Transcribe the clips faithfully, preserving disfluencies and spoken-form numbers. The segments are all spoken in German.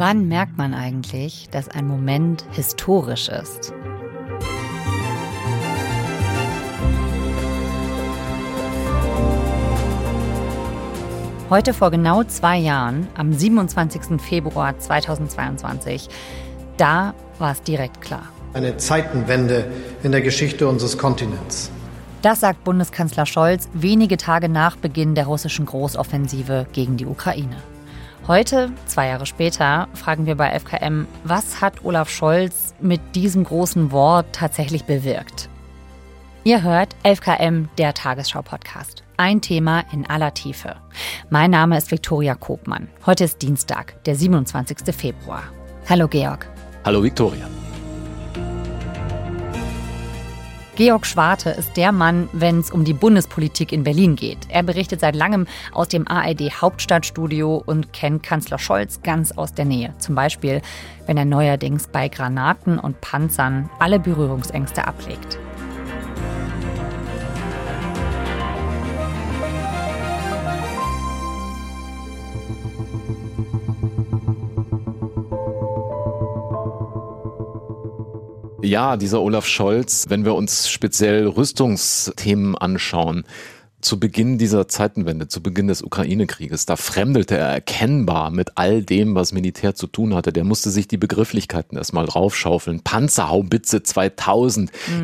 Wann merkt man eigentlich, dass ein Moment historisch ist? Heute vor genau zwei Jahren, am siebenundzwanzigsten Februar zweitausendzweiundzwanzig, da war es direkt klar. Eine Zeitenwende in der Geschichte unseres Kontinents. Das sagt Bundeskanzler Scholz wenige Tage nach Beginn der russischen Großoffensive gegen die Ukraine. Heute, zwei Jahre später, fragen wir bei F K M, was hat Olaf Scholz mit diesem großen Wort tatsächlich bewirkt? Ihr hört F K M, der Tagesschau-Podcast. Ein Thema in aller Tiefe. Mein Name ist Viktoria Kobmann. Heute ist Dienstag, der siebenundzwanzigsten Februar. Hallo Georg. Hallo Viktoria. Georg Schwarte ist der Mann, wenn es um die Bundespolitik in Berlin geht. Er berichtet seit langem aus dem A R D-Hauptstadtstudio und kennt Kanzler Scholz ganz aus der Nähe. Zum Beispiel, wenn er neuerdings bei Granaten und Panzern alle Berührungsängste ablegt. Ja, dieser Olaf Scholz, wenn wir uns speziell Rüstungsthemen anschauen, zu Beginn dieser Zeitenwende, zu Beginn des Ukraine-Krieges, da fremdelte er erkennbar mit all dem, was Militär zu tun hatte. Der musste sich die Begrifflichkeiten erstmal draufschaufeln. Panzerhaubitze zweitausend, mhm.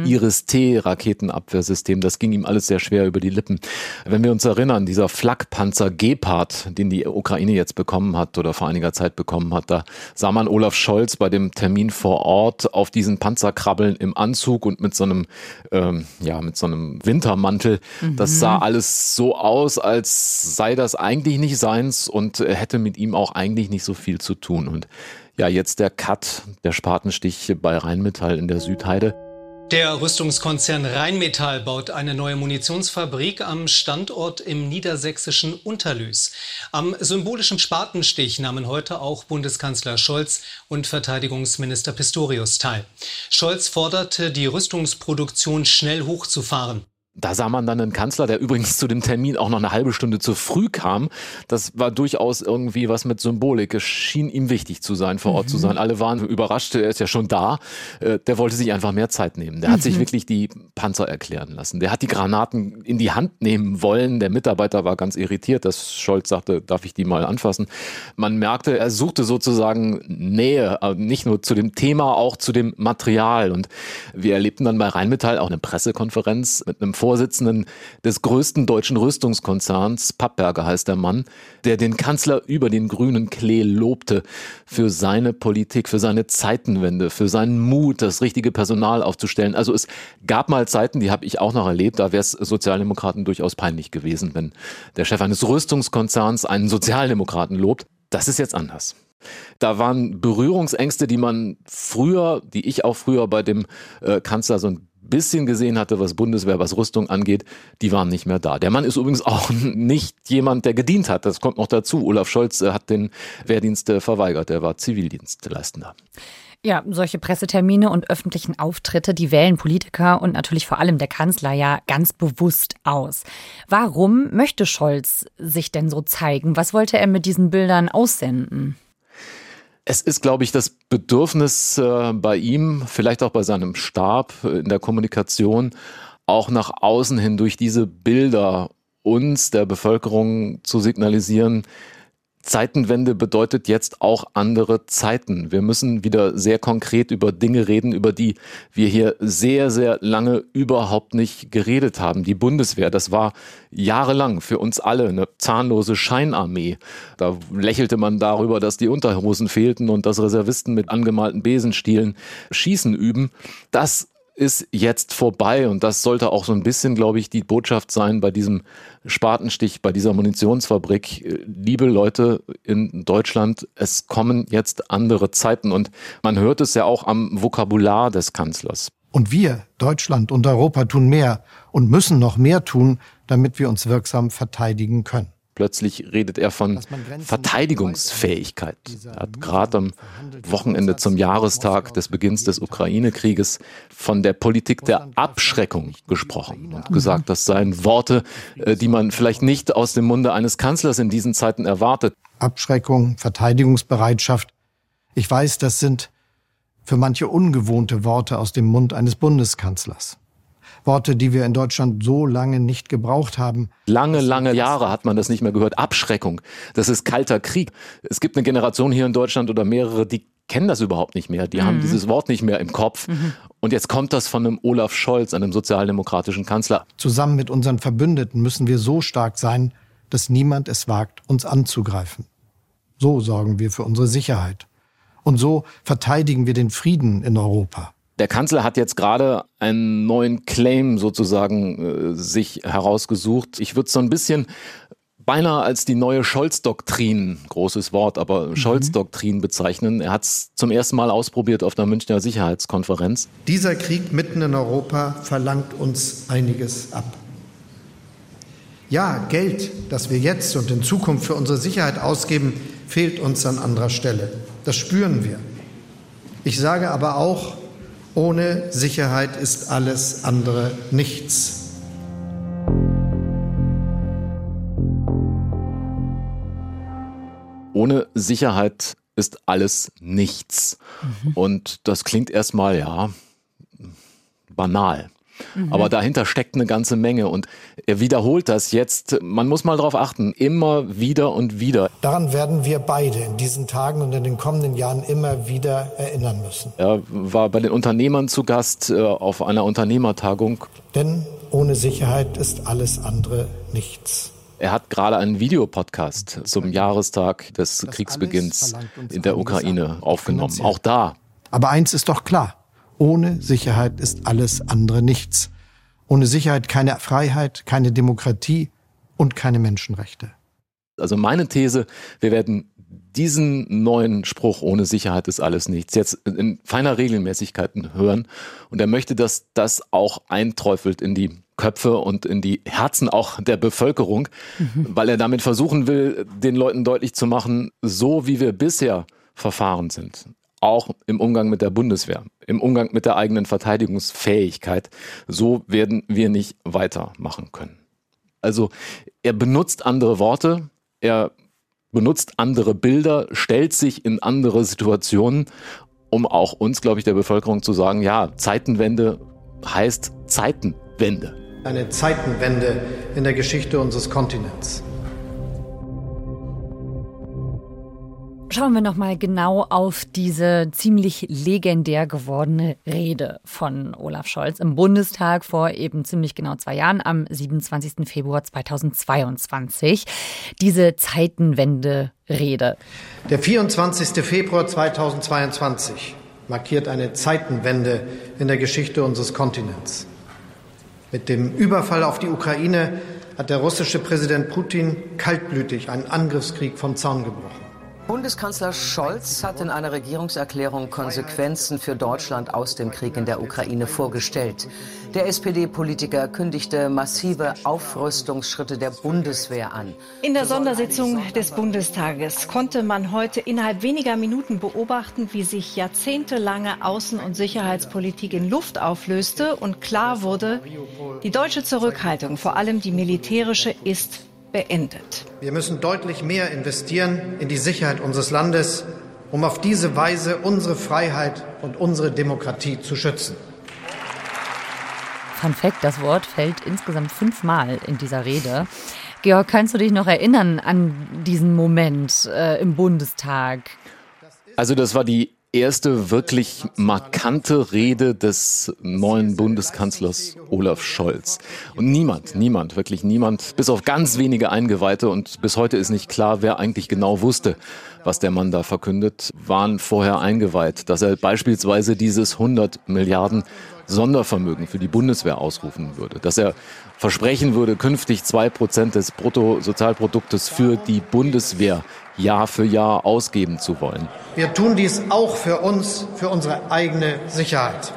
Iris-T-Raketenabwehrsystem, das ging ihm alles sehr schwer über die Lippen. Wenn wir uns erinnern, dieser Flakpanzer Gepard, den die Ukraine jetzt bekommen hat oder vor einiger Zeit bekommen hat, da sah man Olaf Scholz bei dem Termin vor Ort auf diesen Panzer krabbeln im Anzug und mit so einem, ähm, ja, mit so einem Wintermantel. Mhm. Das sah alles so aus, als sei das eigentlich nicht seins und hätte mit ihm auch eigentlich nicht so viel zu tun. Und ja, jetzt der Cut, der Spatenstich bei Rheinmetall in der Südheide. Der Rüstungskonzern Rheinmetall baut eine neue Munitionsfabrik am Standort im niedersächsischen Unterlüß. Am symbolischen Spatenstich nahmen heute auch Bundeskanzler Scholz und Verteidigungsminister Pistorius teil. Scholz forderte, die Rüstungsproduktion schnell hochzufahren. Da sah man dann einen Kanzler, der übrigens zu dem Termin auch noch eine halbe Stunde zu früh kam. Das war durchaus irgendwie was mit Symbolik. Es schien ihm wichtig zu sein, vor Ort mhm. zu sein. Alle waren überrascht, er ist ja schon da. Der wollte sich einfach mehr Zeit nehmen. Der hat mhm. sich wirklich die Panzer erklären lassen. Der hat die Granaten in die Hand nehmen wollen. Der Mitarbeiter war ganz irritiert, dass Scholz sagte, darf ich die mal anfassen. Man merkte, er suchte sozusagen Nähe, nicht nur zu dem Thema, auch zu dem Material. Und wir erlebten dann bei Rheinmetall auch eine Pressekonferenz mit einem Vorsitzenden des größten deutschen Rüstungskonzerns, Pappberger heißt der Mann, der den Kanzler über den grünen Klee lobte für seine Politik, für seine Zeitenwende, für seinen Mut, das richtige Personal aufzustellen. Also es gab mal Zeiten, die habe ich auch noch erlebt, da wäre es Sozialdemokraten durchaus peinlich gewesen, wenn der Chef eines Rüstungskonzerns einen Sozialdemokraten lobt. Das ist jetzt anders. Da waren Berührungsängste, die man früher, die ich auch früher bei dem äh, Kanzler so ein bisschen gesehen hatte, was Bundeswehr, was Rüstung angeht, die waren nicht mehr da. Der Mann ist übrigens auch nicht jemand, der gedient hat. Das kommt noch dazu. Olaf Scholz hat den Wehrdienst verweigert. Er war Zivildienstleistender. Ja, solche Pressetermine und öffentlichen Auftritte, die wählen Politiker und natürlich vor allem der Kanzler ja ganz bewusst aus. Warum möchte Scholz sich denn so zeigen? Was wollte er mit diesen Bildern aussenden? Es ist, glaube ich, das Bedürfnis äh, bei ihm, vielleicht auch bei seinem Stab äh, in der Kommunikation, auch nach außen hin durch diese Bilder uns, der Bevölkerung, zu signalisieren, Zeitenwende bedeutet jetzt auch andere Zeiten. Wir müssen wieder sehr konkret über Dinge reden, über die wir hier sehr, sehr lange überhaupt nicht geredet haben. Die Bundeswehr, das war jahrelang für uns alle eine zahnlose Scheinarmee. Da lächelte man darüber, dass die Unterhosen fehlten und dass Reservisten mit angemalten Besenstielen Schießen üben. Das ist jetzt vorbei und das sollte auch so ein bisschen, glaube ich, die Botschaft sein bei diesem Spatenstich, bei dieser Munitionsfabrik. Liebe Leute in Deutschland, es kommen jetzt andere Zeiten und man hört es ja auch am Vokabular des Kanzlers. Und wir, Deutschland und Europa, tun mehr und müssen noch mehr tun, damit wir uns wirksam verteidigen können. Plötzlich redet er von Verteidigungsfähigkeit. Er hat gerade am Wochenende zum Jahrestag des Beginns des Ukraine-Krieges von der Politik der Abschreckung gesprochen und gesagt, das seien Worte, die man vielleicht nicht aus dem Munde eines Kanzlers in diesen Zeiten erwartet. Abschreckung, Verteidigungsbereitschaft, Ich weiß, das sind für manche ungewohnte Worte aus dem Mund eines Bundeskanzlers. Worte, die wir in Deutschland so lange nicht gebraucht haben. Lange, lange Jahre hat man das nicht mehr gehört. Abschreckung, das ist kalter Krieg. Es gibt eine Generation hier in Deutschland oder mehrere, die kennen das überhaupt nicht mehr. Die mhm. haben dieses Wort nicht mehr im Kopf. Mhm. Und jetzt kommt das von einem Olaf Scholz, einem sozialdemokratischen Kanzler. Zusammen mit unseren Verbündeten müssen wir so stark sein, dass niemand es wagt, uns anzugreifen. So sorgen wir für unsere Sicherheit. Und so verteidigen wir den Frieden in Europa. Der Kanzler hat jetzt gerade einen neuen Claim sozusagen äh, sich herausgesucht. Ich würde es so ein bisschen beinahe als die neue Scholz-Doktrin, großes Wort, aber mhm. Scholz-Doktrin bezeichnen. Er hat es zum ersten Mal ausprobiert auf der Münchner Sicherheitskonferenz. Dieser Krieg mitten in Europa verlangt uns einiges ab. Ja, Geld, das wir jetzt und in Zukunft für unsere Sicherheit ausgeben, fehlt uns an anderer Stelle. Das spüren wir. Ich sage aber auch, ohne Sicherheit ist alles andere nichts. Ohne Sicherheit ist alles nichts. Mhm. Und das klingt erstmal, ja, banal. Mhm. Aber dahinter steckt eine ganze Menge und er wiederholt das jetzt. Man muss mal drauf achten, immer wieder und wieder. Daran werden wir beide in diesen Tagen und in den kommenden Jahren immer wieder erinnern müssen. Er war bei den Unternehmern zu Gast äh, auf einer Unternehmertagung. Denn ohne Sicherheit ist alles andere nichts. Er hat gerade einen Videopodcast zum Jahrestag des das Kriegsbeginns in der Ukraine aufgenommen. Finanziell. Auch da. Aber eins ist doch klar. Ohne Sicherheit ist alles andere nichts. Ohne Sicherheit keine Freiheit, keine Demokratie und keine Menschenrechte. Also meine These, wir werden diesen neuen Spruch, ohne Sicherheit ist alles nichts, jetzt in feiner Regelmäßigkeit hören. Und er möchte, dass das auch einträufelt in die Köpfe und in die Herzen auch der Bevölkerung, mhm. weil er damit versuchen will, den Leuten deutlich zu machen, so wie wir bisher verfahren sind. Auch im Umgang mit der Bundeswehr, im Umgang mit der eigenen Verteidigungsfähigkeit. So werden wir nicht weitermachen können. Also er benutzt andere Worte, er benutzt andere Bilder, stellt sich in andere Situationen, um auch uns, glaube ich, der Bevölkerung zu sagen, ja, Zeitenwende heißt Zeitenwende. Eine Zeitenwende in der Geschichte unseres Kontinents. Schauen wir noch mal genau auf diese ziemlich legendär gewordene Rede von Olaf Scholz im Bundestag vor eben ziemlich genau zwei Jahren, am siebenundzwanzigsten Februar zweitausendzweiundzwanzig. Diese Zeitenwende-Rede. Der vierundzwanzigsten Februar zweitausendzweiundzwanzig markiert eine Zeitenwende in der Geschichte unseres Kontinents. Mit dem Überfall auf die Ukraine hat der russische Präsident Putin kaltblütig einen Angriffskrieg vom Zaun gebrochen. Bundeskanzler Scholz hat in einer Regierungserklärung Konsequenzen für Deutschland aus dem Krieg in der Ukraine vorgestellt. Der S P D-Politiker kündigte massive Aufrüstungsschritte der Bundeswehr an. In der Sondersitzung des Bundestages konnte man heute innerhalb weniger Minuten beobachten, wie sich jahrzehntelange Außen- und Sicherheitspolitik in Luft auflöste und klar wurde, die deutsche Zurückhaltung, vor allem die militärische, ist beendet. Wir müssen deutlich mehr investieren in die Sicherheit unseres Landes, um auf diese Weise unsere Freiheit und unsere Demokratie zu schützen. Fun Fact, das Wort fällt insgesamt fünfmal in dieser Rede. Georg, kannst du dich noch erinnern an diesen Moment äh, im Bundestag? Also das war die erste wirklich markante Rede des neuen Bundeskanzlers Olaf Scholz. Und niemand, niemand, wirklich niemand, bis auf ganz wenige Eingeweihte und bis heute ist nicht klar, wer eigentlich genau wusste, was der Mann da verkündet, waren vorher eingeweiht, dass er beispielsweise dieses hundert Milliarden Sondervermögen für die Bundeswehr ausrufen würde, dass er versprechen würde, künftig zwei Prozent des Bruttosozialproduktes für die Bundeswehr Jahr für Jahr ausgeben zu wollen. Wir tun dies auch für uns, für unsere eigene Sicherheit.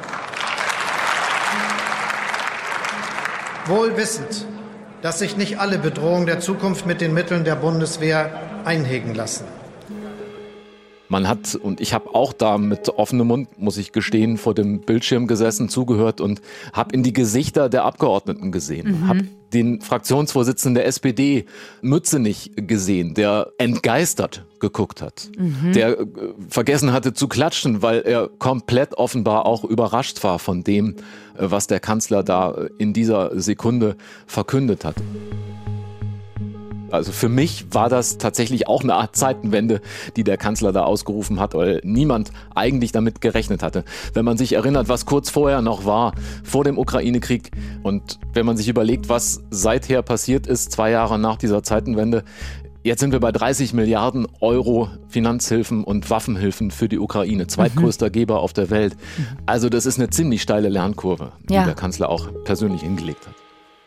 Wohl wissend, dass sich nicht alle Bedrohungen der Zukunft mit den Mitteln der Bundeswehr einhegen lassen. Man hat, und ich habe auch da mit offenem Mund, muss ich gestehen, vor dem Bildschirm gesessen, zugehört und habe in die Gesichter der Abgeordneten gesehen. Mhm. Habe den Fraktionsvorsitzenden der S P D, Mützenich, gesehen, der entgeistert geguckt hat. Mhm. Der äh, vergessen hatte zu klatschen, weil er komplett offenbar auch überrascht war von dem, äh, was der Kanzler da in dieser Sekunde verkündet hat. Also für mich war das tatsächlich auch eine Art Zeitenwende, die der Kanzler da ausgerufen hat, weil niemand eigentlich damit gerechnet hatte. Wenn man sich erinnert, was kurz vorher noch war, vor dem Ukraine-Krieg, und wenn man sich überlegt, was seither passiert ist, zwei Jahre nach dieser Zeitenwende, jetzt sind wir bei dreißig Milliarden Euro Finanzhilfen und Waffenhilfen für die Ukraine, zweitgrößter mhm. Geber auf der Welt. Also das ist eine ziemlich steile Lernkurve, die ja. der Kanzler auch persönlich hingelegt hat.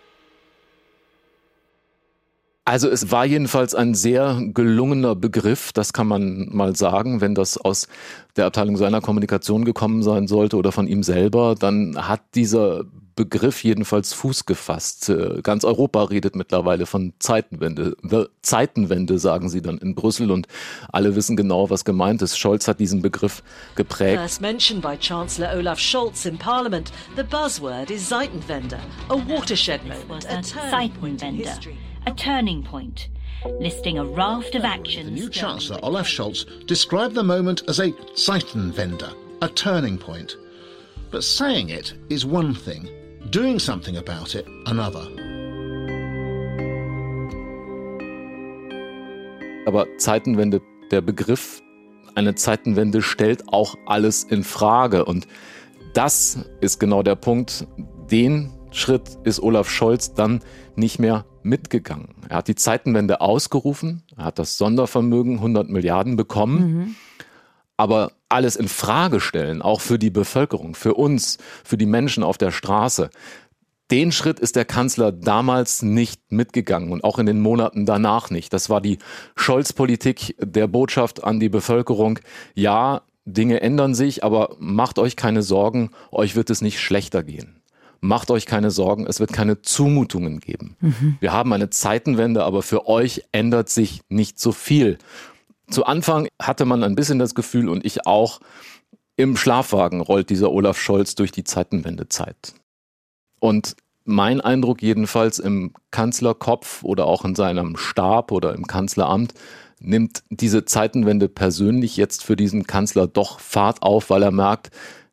Also es war jedenfalls ein sehr gelungener Begriff, das kann man mal sagen. Wenn das aus der Abteilung seiner Kommunikation gekommen sein sollte oder von ihm selber, dann hat dieser Begriff jedenfalls Fuß gefasst. Ganz Europa redet mittlerweile von Zeitenwende. Zeitenwende sagen sie dann in Brüssel, und alle wissen genau, was gemeint ist. Scholz hat diesen Begriff geprägt. First mentioned by Chancellor Olaf Scholz in Parliament, the buzzword is Zeitenwende, a watershed moment, a turning point in history. A turning point, listing a raft of actions. The new Chancellor, Olaf Scholz, described the moment as a Zeitenwende, a turning point. But saying it is one thing, doing something about it another. Aber Zeitenwende, der Begriff, eine Zeitenwende stellt auch alles in Frage. Und das ist genau der Punkt, den Schritt ist Olaf Scholz dann nicht mehr mitgegangen. Er hat die Zeitenwende ausgerufen, er hat das Sondervermögen hundert Milliarden bekommen, mhm. aber alles in Frage stellen, auch für die Bevölkerung, für uns, für die Menschen auf der Straße, den Schritt ist der Kanzler damals nicht mitgegangen und auch in den Monaten danach nicht. Das war die Scholz-Politik der Botschaft an die Bevölkerung. Ja, Dinge ändern sich, aber macht euch keine Sorgen, euch wird es nicht schlechter gehen. Macht euch keine Sorgen, es wird keine Zumutungen geben. Mhm. Wir haben eine Zeitenwende, aber für euch ändert sich nicht so viel. Zu Anfang hatte man ein bisschen das Gefühl, und ich auch, im Schlafwagen rollt dieser Olaf Scholz durch die Zeitenwendezeit. Und mein Eindruck jedenfalls im Kanzlerkopf oder auch in seinem Stab oder im Kanzleramt nimmt diese Zeitenwende persönlich jetzt für diesen Kanzler doch Fahrt auf, weil er merkt,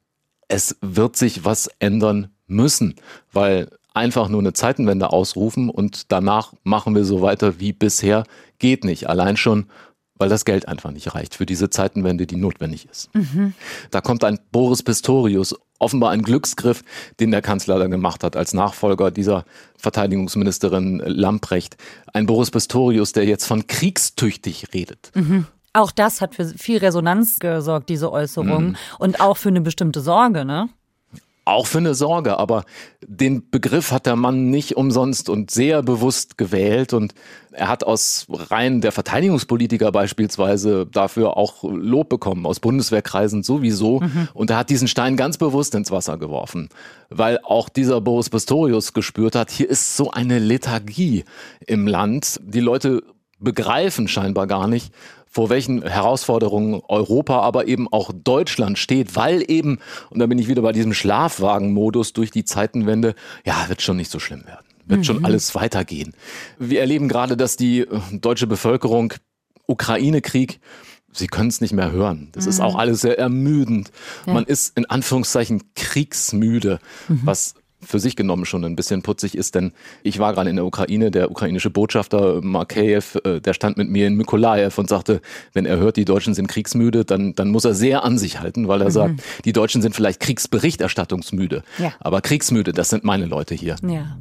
es wird sich was ändern müssen, weil einfach nur eine Zeitenwende ausrufen und danach machen wir so weiter wie bisher geht nicht. Allein schon, weil das Geld einfach nicht reicht für diese Zeitenwende, die notwendig ist. Mhm. Da kommt ein Boris Pistorius, offenbar ein Glücksgriff, den der Kanzler dann gemacht hat als Nachfolger dieser Verteidigungsministerin Lambrecht. Ein Boris Pistorius, der jetzt von kriegstüchtig redet. Mhm. Auch das hat für viel Resonanz gesorgt, diese Äußerung. Mhm. Und auch für eine bestimmte Sorge, ne? Auch für eine Sorge, aber den Begriff hat der Mann nicht umsonst und sehr bewusst gewählt, und er hat aus Reihen der Verteidigungspolitiker beispielsweise dafür auch Lob bekommen, aus Bundeswehrkreisen sowieso, mhm. und er hat diesen Stein ganz bewusst ins Wasser geworfen, weil auch dieser Boris Pistorius gespürt hat, hier ist so eine Lethargie im Land, die Leute begreifen scheinbar gar nicht, vor welchen Herausforderungen Europa, aber eben auch Deutschland steht, weil eben, und da bin ich wieder bei diesem Schlafwagenmodus durch die Zeitenwende, ja, wird schon nicht so schlimm werden, wird mhm. schon alles weitergehen. Wir erleben gerade, dass die deutsche Bevölkerung Ukraine-Krieg, sie können es nicht mehr hören. Das mhm. ist auch alles sehr ermüdend. Ja. Man ist in Anführungszeichen kriegsmüde, mhm. was für sich genommen schon ein bisschen putzig ist, denn ich war gerade in der Ukraine, der ukrainische Botschafter Makeyev, der stand mit mir in Mykolajiw und sagte, wenn er hört, die Deutschen sind kriegsmüde, dann, dann muss er sehr an sich halten, weil er mhm. sagt, die Deutschen sind vielleicht kriegsberichterstattungsmüde, ja. aber kriegsmüde, das sind meine Leute hier. Ja.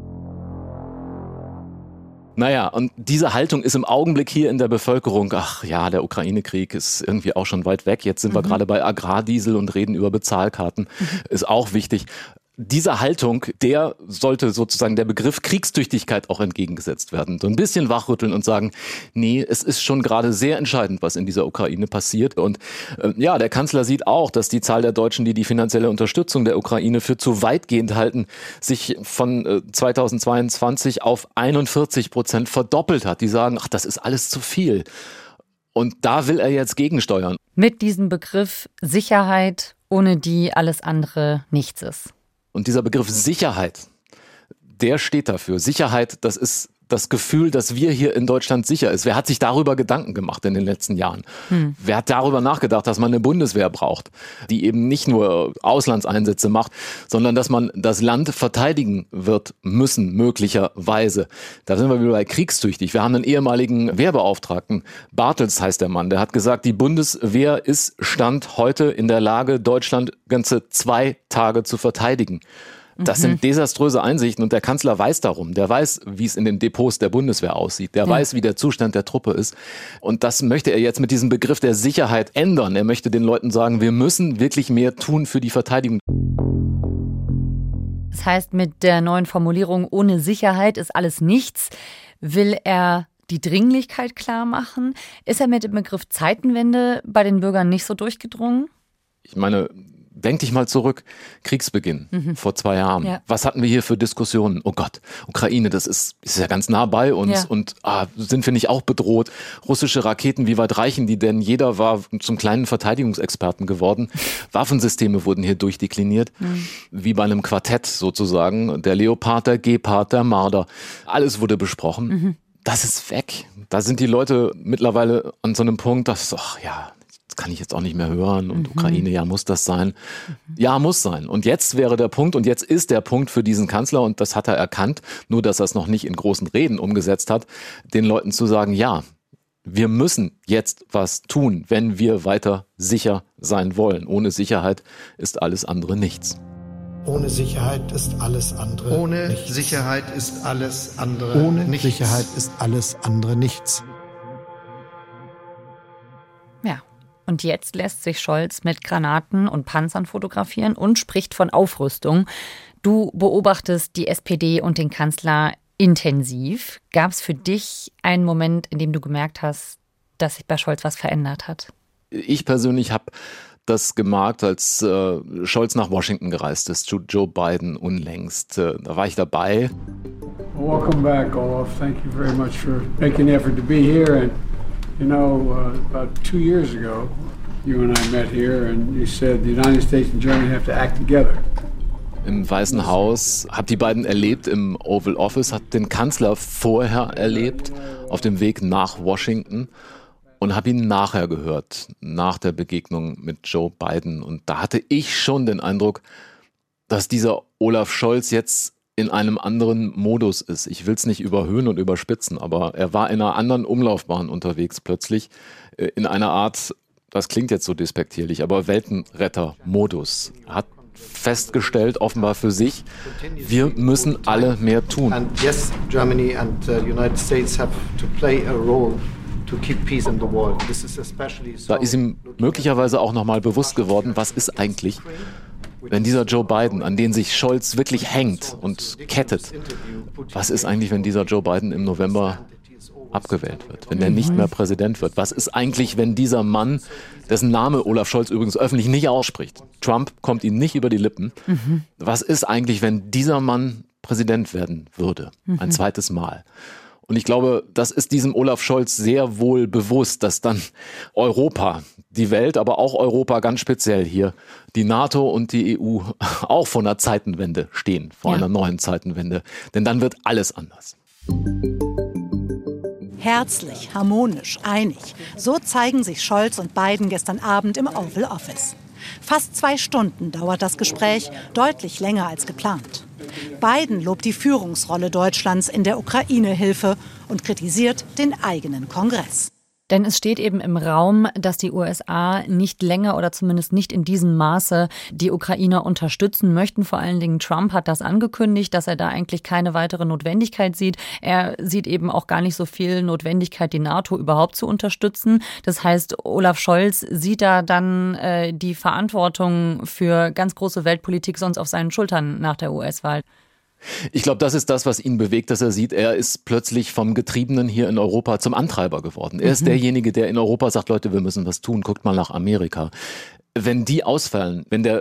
Naja, und diese Haltung ist im Augenblick hier in der Bevölkerung, ach ja, der Ukraine-Krieg ist irgendwie auch schon weit weg, jetzt sind mhm. wir gerade bei Agrardiesel und reden über Bezahlkarten, mhm. ist auch wichtig. Dieser Haltung, der sollte sozusagen der Begriff Kriegstüchtigkeit auch entgegengesetzt werden. So ein bisschen wachrütteln und sagen, nee, es ist schon gerade sehr entscheidend, was in dieser Ukraine passiert. Und äh, ja, der Kanzler sieht auch, dass die Zahl der Deutschen, die die finanzielle Unterstützung der Ukraine für zu weitgehend halten, sich von äh, zweitausendzweiundzwanzig auf einundvierzig Prozent verdoppelt hat. Die sagen, ach, das ist alles zu viel. Und da will er jetzt gegensteuern. Mit diesem Begriff Sicherheit, ohne die alles andere nichts ist. Und dieser Begriff Sicherheit, der steht dafür. Sicherheit, das ist das Gefühl, dass wir hier in Deutschland sicher ist. Wer hat sich darüber Gedanken gemacht in den letzten Jahren? Hm. Wer hat darüber nachgedacht, dass man eine Bundeswehr braucht, die eben nicht nur Auslandseinsätze macht, sondern dass man das Land verteidigen wird müssen, möglicherweise. Da sind wir wieder bei kriegstüchtig. Wir haben einen ehemaligen Wehrbeauftragten, Bartels heißt der Mann, der hat gesagt, die Bundeswehr ist Stand heute in der Lage, Deutschland ganze zwei Tage zu verteidigen. Das sind desaströse Einsichten und der Kanzler weiß darum. Der weiß, wie es in den Depots der Bundeswehr aussieht. Der ja. weiß, wie der Zustand der Truppe ist. Und das möchte er jetzt mit diesem Begriff der Sicherheit ändern. Er möchte den Leuten sagen, wir müssen wirklich mehr tun für die Verteidigung. Das heißt, mit der neuen Formulierung ohne Sicherheit ist alles nichts, will er die Dringlichkeit klar machen. Ist er mit dem Begriff Zeitenwende bei den Bürgern nicht so durchgedrungen? Ich meine, denk dich mal zurück, Kriegsbeginn mhm. vor zwei Jahren. Ja. Was hatten wir hier für Diskussionen? Oh Gott, Ukraine, das ist, ist ja ganz nah bei uns. Ja. Und ah, sind wir nicht auch bedroht? Russische Raketen, wie weit reichen die denn? Jeder war zum kleinen Verteidigungsexperten geworden. Waffensysteme wurden hier durchdekliniert, mhm. wie bei einem Quartett sozusagen. Der Leopard, der Gepard, der Marder. Alles wurde besprochen. Mhm. Das ist weg. Da sind die Leute mittlerweile an so einem Punkt, dass, ach ja, kann ich jetzt auch nicht mehr hören und mhm. Ukraine, ja, muss das sein? Mhm. Ja, muss sein. Und jetzt wäre der Punkt und jetzt ist der Punkt für diesen Kanzler und das hat er erkannt, nur dass er es noch nicht in großen Reden umgesetzt hat, den Leuten zu sagen, ja, wir müssen jetzt was tun, wenn wir weiter sicher sein wollen. Ohne Sicherheit ist alles andere nichts. Ohne Sicherheit ist alles andere Ohne nichts. Sicherheit ist alles andere Ohne nichts. Sicherheit ist alles andere nichts. Ja. Und jetzt lässt sich Scholz mit Granaten und Panzern fotografieren und spricht von Aufrüstung. Du beobachtest die S P D und den Kanzler intensiv. Gab es für dich einen Moment, in dem du gemerkt hast, dass sich bei Scholz was verändert hat? Ich persönlich habe das gemerkt, als äh, Scholz nach Washington gereist ist, zu Joe Biden unlängst. Äh, da war ich dabei. Welcome back, Olaf. Thank you very much for making the effort to be here. And you know, uh, about two years ago, you and I met here, and you said the United States and Germany have to act together. Im Weißen Haus, hab die beiden erlebt im Oval Office, hat den Kanzler vorher erlebt, auf dem Weg nach Washington und habe ihn nachher gehört, nach der Begegnung mit Joe Biden. Und da hatte ich schon den Eindruck, dass dieser Olaf Scholz jetzt in einem anderen Modus ist. Ich will es nicht überhöhen und überspitzen, aber er war in einer anderen Umlaufbahn unterwegs plötzlich, in einer Art, das klingt jetzt so despektierlich, aber Weltenretter-Modus. Er hat festgestellt, offenbar für sich, wir müssen alle mehr tun. And yes, Germany and uh, United States have to play a role to keep peace in the world. This is especially so. Da ist ihm möglicherweise auch nochmal bewusst geworden, was ist eigentlich, wenn dieser Joe Biden, an den sich Scholz wirklich hängt und kettet, was ist eigentlich, wenn dieser Joe Biden im November abgewählt wird, wenn er nicht mehr Präsident wird? Was ist eigentlich, wenn dieser Mann, dessen Name Olaf Scholz übrigens öffentlich nicht ausspricht, Trump kommt ihm nicht über die Lippen, mhm. was ist eigentlich, wenn dieser Mann Präsident werden würde, ein zweites Mal? Und ich glaube, das ist diesem Olaf Scholz sehr wohl bewusst, dass dann Europa, die Welt, aber auch Europa ganz speziell hier, die NATO und die E U auch vor einer Zeitenwende stehen, vor ja. einer neuen Zeitenwende. Denn dann wird alles anders. Herzlich, harmonisch, einig. So zeigen sich Scholz und Biden gestern Abend im Oval Office. Fast zwei Stunden dauert das Gespräch, deutlich länger als geplant. Biden lobt die Führungsrolle Deutschlands in der Ukraine-Hilfe und kritisiert den eigenen Kongress. Denn es steht eben im Raum, dass die U S A nicht länger oder zumindest nicht in diesem Maße die Ukrainer unterstützen möchten. Vor allen Dingen Trump hat das angekündigt, dass er da eigentlich keine weitere Notwendigkeit sieht. Er sieht eben auch gar nicht so viel Notwendigkeit, die NATO überhaupt zu unterstützen. Das heißt, Olaf Scholz sieht da dann äh, die Verantwortung für ganz große Weltpolitik sonst auf seinen Schultern nach der U S-Wahl. Ich glaube, das ist das, was ihn bewegt, dass er sieht, er ist plötzlich vom Getriebenen hier in Europa zum Antreiber geworden. Er ist mhm. derjenige, der in Europa sagt, Leute, wir müssen was tun, guckt mal nach Amerika. Wenn die ausfallen, wenn der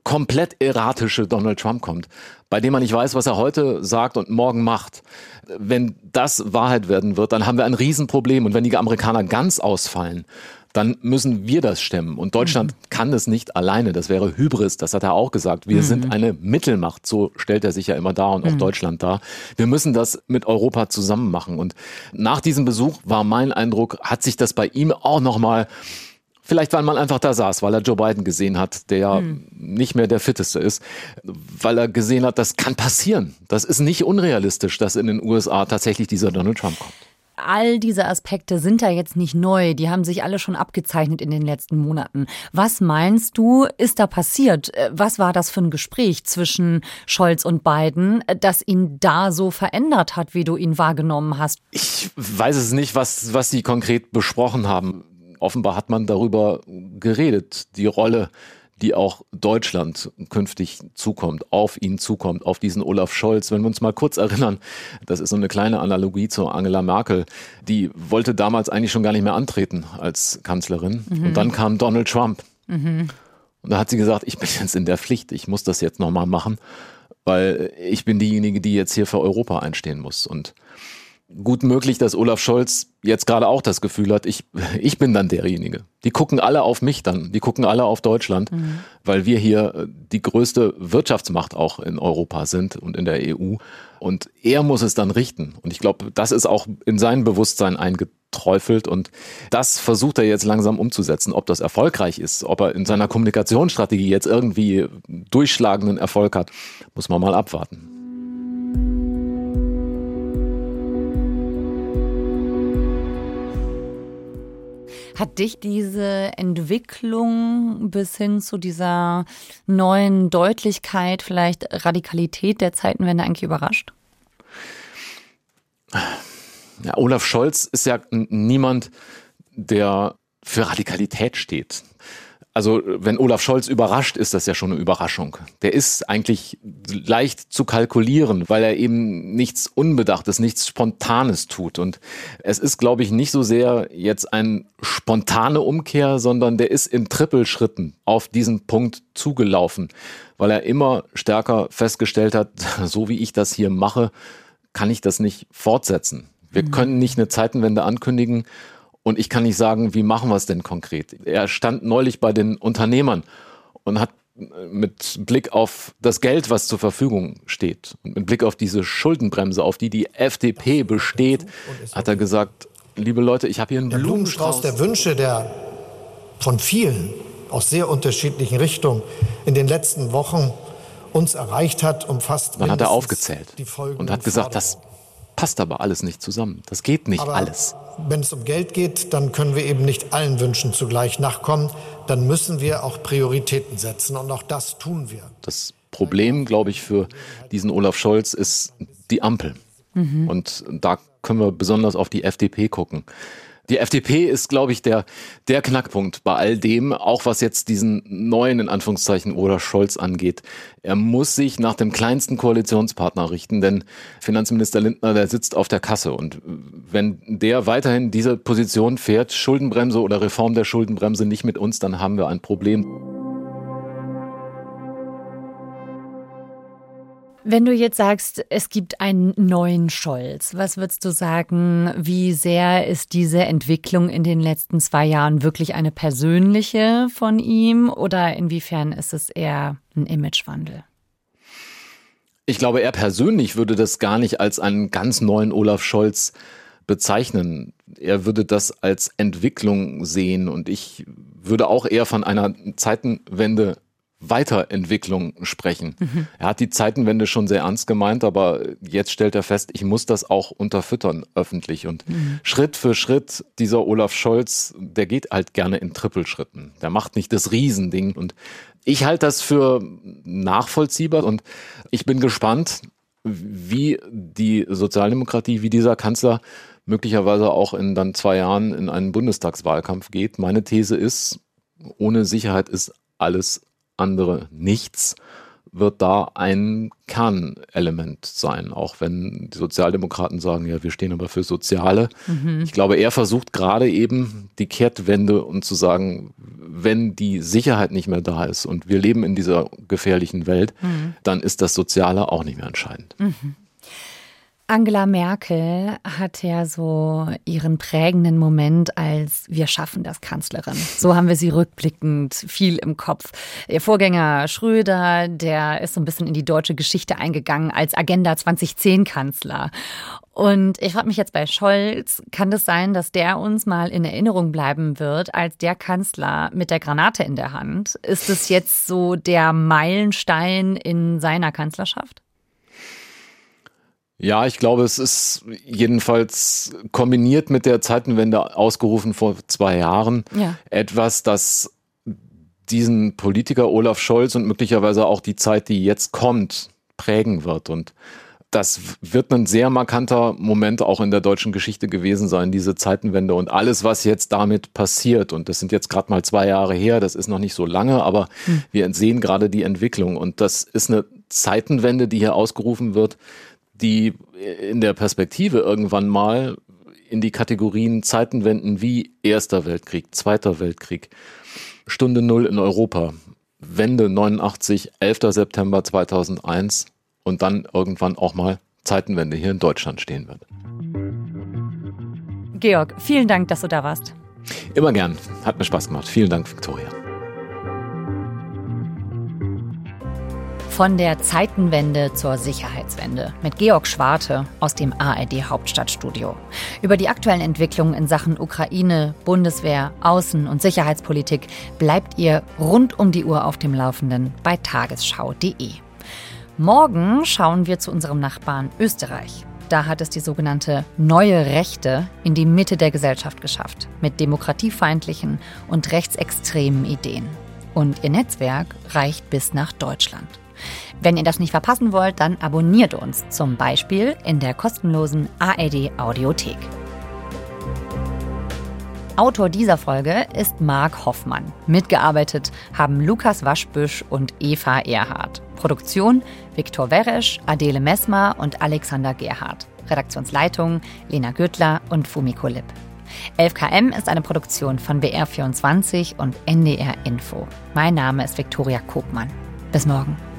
komplett erratische Donald Trump kommt, bei dem man nicht weiß, was er heute sagt und morgen macht. Wenn das Wahrheit werden wird, dann haben wir ein Riesenproblem. Und wenn die Amerikaner ganz ausfallen, dann müssen wir das stemmen. Und Deutschland mhm. kann es nicht alleine. Das wäre Hybris, das hat er auch gesagt. Wir mhm. sind eine Mittelmacht, so stellt er sich ja immer dar und auch mhm. Deutschland dar. Wir müssen das mit Europa zusammen machen. Und nach diesem Besuch war mein Eindruck, hat sich das bei ihm auch nochmal, vielleicht weil man einfach da saß, weil er Joe Biden gesehen hat, der ja mhm. nicht mehr der Fitteste ist, weil er gesehen hat, das kann passieren. Das ist nicht unrealistisch, dass in den U S A tatsächlich dieser Donald Trump kommt. All diese Aspekte sind da jetzt nicht neu, die haben sich alle schon abgezeichnet in den letzten Monaten. Was meinst du, ist da passiert? Was war das für ein Gespräch zwischen Scholz und Biden, das ihn da so verändert hat, wie du ihn wahrgenommen hast? Ich weiß es nicht, was, was sie konkret besprochen haben. Offenbar hat man darüber geredet, die Rolle, die auch Deutschland künftig zukommt, auf ihn zukommt, auf diesen Olaf Scholz. Wenn wir uns mal kurz erinnern, das ist so eine kleine Analogie zu Angela Merkel, die wollte damals eigentlich schon gar nicht mehr antreten als Kanzlerin. Mhm. Und dann kam Donald Trump. Mhm. Und da hat sie gesagt, ich bin jetzt in der Pflicht, ich muss das jetzt nochmal machen, weil ich bin diejenige, die jetzt hier für Europa einstehen muss. Und gut möglich, dass Olaf Scholz jetzt gerade auch das Gefühl hat, ich, ich bin dann derjenige. Die gucken alle auf mich dann, die gucken alle auf Deutschland, mhm. weil wir hier die größte Wirtschaftsmacht auch in Europa sind und in der E U. Und er muss es dann richten. Und ich glaube, das ist auch in sein Bewusstsein eingeträufelt. Und das versucht er jetzt langsam umzusetzen. Ob das erfolgreich ist, ob er in seiner Kommunikationsstrategie jetzt irgendwie durchschlagenden Erfolg hat, muss man mal abwarten. Hat dich diese Entwicklung bis hin zu dieser neuen Deutlichkeit, vielleicht Radikalität der Zeitenwende eigentlich überrascht? Ja, Olaf Scholz ist ja niemand, der für Radikalität steht. Also wenn Olaf Scholz überrascht, ist das ja schon eine Überraschung. Der ist eigentlich leicht zu kalkulieren, weil er eben nichts Unbedachtes, nichts Spontanes tut. Und es ist, glaube ich, nicht so sehr jetzt eine spontane Umkehr, sondern der ist in Trippelschritten auf diesen Punkt zugelaufen, weil er immer stärker festgestellt hat, so wie ich das hier mache, kann ich das nicht fortsetzen. Wir mhm. können nicht eine Zeitenwende ankündigen. Und ich kann nicht sagen, wie machen wir es denn konkret? Er stand neulich bei den Unternehmern und hat mit Blick auf das Geld, was zur Verfügung steht und mit Blick auf diese Schuldenbremse, auf die die F D P besteht, hat er gesagt, liebe Leute, ich habe hier einen der Blumenstrauß. Der Wünsche, der von vielen aus sehr unterschiedlichen Richtungen in den letzten Wochen uns erreicht hat, umfasst Dann hat er aufgezählt und hat gesagt, das passt aber alles nicht zusammen. Das geht nicht aber alles. Wenn es um Geld geht, dann können wir eben nicht allen Wünschen zugleich nachkommen. Dann müssen wir auch Prioritäten setzen und auch das tun wir. Das Problem, glaube ich, für diesen Olaf Scholz ist die Ampel. Mhm. Und da können wir besonders auf die F D P gucken. Die F D P ist, glaube ich, der, der Knackpunkt bei all dem, auch was jetzt diesen neuen, in Anführungszeichen, Olaf Scholz angeht. Er muss sich nach dem kleinsten Koalitionspartner richten, denn Finanzminister Lindner, der sitzt auf der Kasse. Und wenn der weiterhin diese Position fährt, Schuldenbremse oder Reform der Schuldenbremse nicht mit uns, dann haben wir ein Problem. Wenn du jetzt sagst, es gibt einen neuen Scholz, was würdest du sagen, wie sehr ist diese Entwicklung in den letzten zwei Jahren wirklich eine persönliche von ihm oder inwiefern ist es eher ein Imagewandel? Ich glaube, er persönlich würde das gar nicht als einen ganz neuen Olaf Scholz bezeichnen. Er würde das als Entwicklung sehen und ich würde auch eher von einer Zeitenwende Weiterentwicklung sprechen. Mhm. Er hat die Zeitenwende schon sehr ernst gemeint, aber jetzt stellt er fest, ich muss das auch unterfüttern öffentlich. Und mhm. Schritt für Schritt, dieser Olaf Scholz, der geht halt gerne in Trippelschritten. Der macht nicht das Riesending. Und ich halte das für nachvollziehbar und ich bin gespannt, wie die Sozialdemokratie, wie dieser Kanzler möglicherweise auch in dann zwei Jahren in einen Bundestagswahlkampf geht. Meine These ist, ohne Sicherheit ist alles andere nichts, wird da ein Kernelement sein, auch wenn die Sozialdemokraten sagen, ja, wir stehen aber für Soziale. Mhm. Ich glaube, er versucht gerade eben die Kehrtwende und zu sagen, wenn die Sicherheit nicht mehr da ist und wir leben in dieser gefährlichen Welt, mhm. dann ist das Soziale auch nicht mehr entscheidend. Mhm. Angela Merkel hat ja so ihren prägenden Moment als „Wir schaffen das" Kanzlerin. So haben wir sie rückblickend viel im Kopf. Ihr Vorgänger Schröder, der ist so ein bisschen in die deutsche Geschichte eingegangen als Agenda zwanzig zehn Kanzler. Und ich frage mich jetzt bei Scholz, kann das sein, dass der uns mal in Erinnerung bleiben wird als der Kanzler mit der Granate in der Hand? Ist es jetzt so der Meilenstein in seiner Kanzlerschaft? Ja, ich glaube, es ist jedenfalls kombiniert mit der Zeitenwende ausgerufen vor zwei Jahren ja. etwas, das diesen Politiker Olaf Scholz und möglicherweise auch die Zeit, die jetzt kommt, prägen wird. Und das wird ein sehr markanter Moment auch in der deutschen Geschichte gewesen sein, diese Zeitenwende und alles, was jetzt damit passiert. Und das sind jetzt gerade mal zwei Jahre her, das ist noch nicht so lange, aber hm. wir sehen gerade die Entwicklung. Und das ist eine Zeitenwende, die hier ausgerufen wird, die in der Perspektive irgendwann mal in die Kategorien Zeitenwenden wie Erster Weltkrieg, Zweiter Weltkrieg, Stunde Null in Europa, Wende neunundachtzig, elfter September zweitausendeins und dann irgendwann auch mal Zeitenwende hier in Deutschland stehen wird. Georg, vielen Dank, dass du da warst. Immer gern, hat mir Spaß gemacht. Vielen Dank, Viktoria. Von der Zeitenwende zur Sicherheitswende mit Georg Schwarte aus dem A R D Hauptstadtstudio. Über die aktuellen Entwicklungen in Sachen Ukraine, Bundeswehr, Außen- und Sicherheitspolitik bleibt ihr rund um die Uhr auf dem Laufenden bei tagesschau punkt de. Morgen schauen wir zu unserem Nachbarn Österreich. Da hat es die sogenannte Neue Rechte in die Mitte der Gesellschaft geschafft, mit demokratiefeindlichen und rechtsextremen Ideen. Und ihr Netzwerk reicht bis nach Deutschland. Wenn ihr das nicht verpassen wollt, dann abonniert uns, zum Beispiel in der kostenlosen A R D Audiothek. Autor dieser Folge ist Marc Hoffmann. Mitgearbeitet haben Lukas Waschbüsch und Eva Erhardt. Produktion Viktor Weresch, Adele Messmer und Alexander Gerhardt. Redaktionsleitung Lena Gürtler und Fumiko Lipp. elf K M ist eine Produktion von B R vierundzwanzig und N D R Info. Mein Name ist Viktoria Kopmann. Bis morgen.